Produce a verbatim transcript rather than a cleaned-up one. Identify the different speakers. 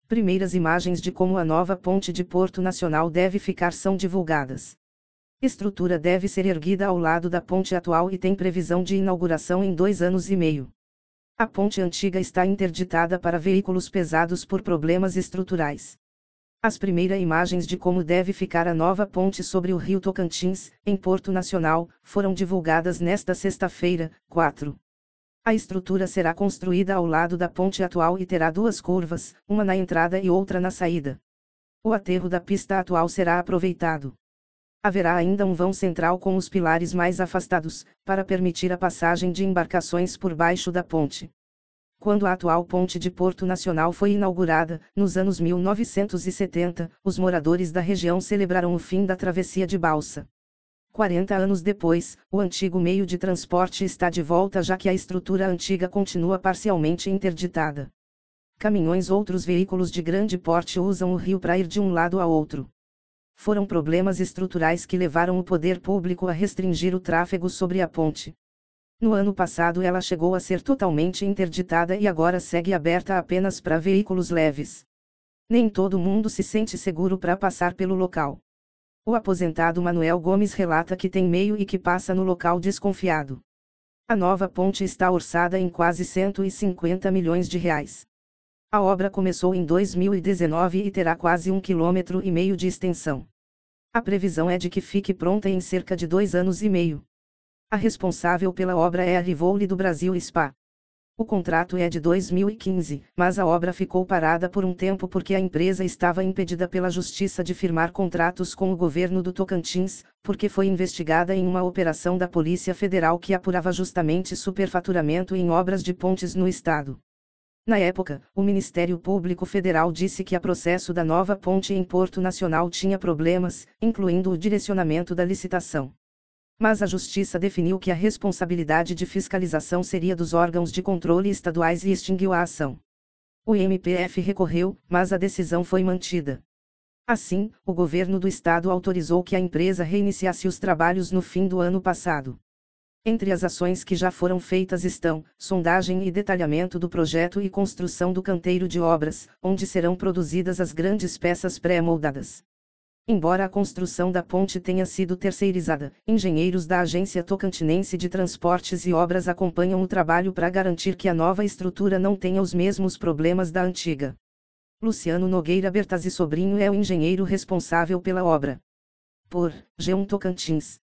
Speaker 1: Primeiras imagens de como a nova ponte de Porto Nacional deve ficar são divulgadas. Estrutura deve ser erguida ao lado da ponte atual e tem previsão de inauguração em dois anos e meio. A ponte antiga está interditada para veículos pesados por problemas estruturais. As primeiras imagens de como deve ficar a nova ponte sobre o rio Tocantins, em Porto Nacional, foram divulgadas nesta sexta-feira, quatro. A estrutura será construída ao lado da ponte atual e terá duas curvas, uma na entrada e outra na saída. O aterro da pista atual será aproveitado. Haverá ainda um vão central com os pilares mais afastados, para permitir a passagem de embarcações por baixo da ponte. Quando a atual ponte de Porto Nacional foi inaugurada, nos anos mil novecentos e setenta, os moradores da região celebraram o fim da travessia de balsa. quarenta anos depois, o antigo meio de transporte está de volta já que a estrutura antiga continua parcialmente interditada. Caminhões e outros veículos de grande porte usam o rio para ir de um lado a outro. Foram problemas estruturais que levaram o poder público a restringir o tráfego sobre a ponte. No ano passado ela chegou a ser totalmente interditada e agora segue aberta apenas para veículos leves. Nem todo mundo se sente seguro para passar pelo local. O aposentado Manuel Gomes relata que tem meio e que passa no local desconfiado. A nova ponte está orçada em quase cento e cinquenta milhões de reais. A obra começou em dois mil e dezenove e terá quase um quilômetro e meio de extensão. A previsão é de que fique pronta em cerca de dois anos e meio. A responsável pela obra é a Rivoli do Brasil S P A. O contrato é de dois mil e quinze, mas a obra ficou parada por um tempo porque a empresa estava impedida pela justiça de firmar contratos com o governo do Tocantins, porque foi investigada em uma operação da Polícia Federal que apurava justamente superfaturamento em obras de pontes no estado. Na época, o Ministério Público Federal disse que o processo da nova ponte em Porto Nacional tinha problemas, incluindo o direcionamento da licitação. Mas a Justiça definiu que a responsabilidade de fiscalização seria dos órgãos de controle estaduais e extinguiu a ação. O M P F recorreu, mas a decisão foi mantida. Assim, o governo do estado autorizou que a empresa reiniciasse os trabalhos no fim do ano passado. Entre as ações que já foram feitas estão sondagem e detalhamento do projeto e construção do canteiro de obras, onde serão produzidas as grandes peças pré-moldadas. Embora a construção da ponte tenha sido terceirizada, engenheiros da Agência Tocantinense de Transportes e Obras acompanham o trabalho para garantir que a nova estrutura não tenha os mesmos problemas da antiga. Luciano Nogueira Bertazzi Sobrinho é o engenheiro responsável pela obra. Por G um Tocantins.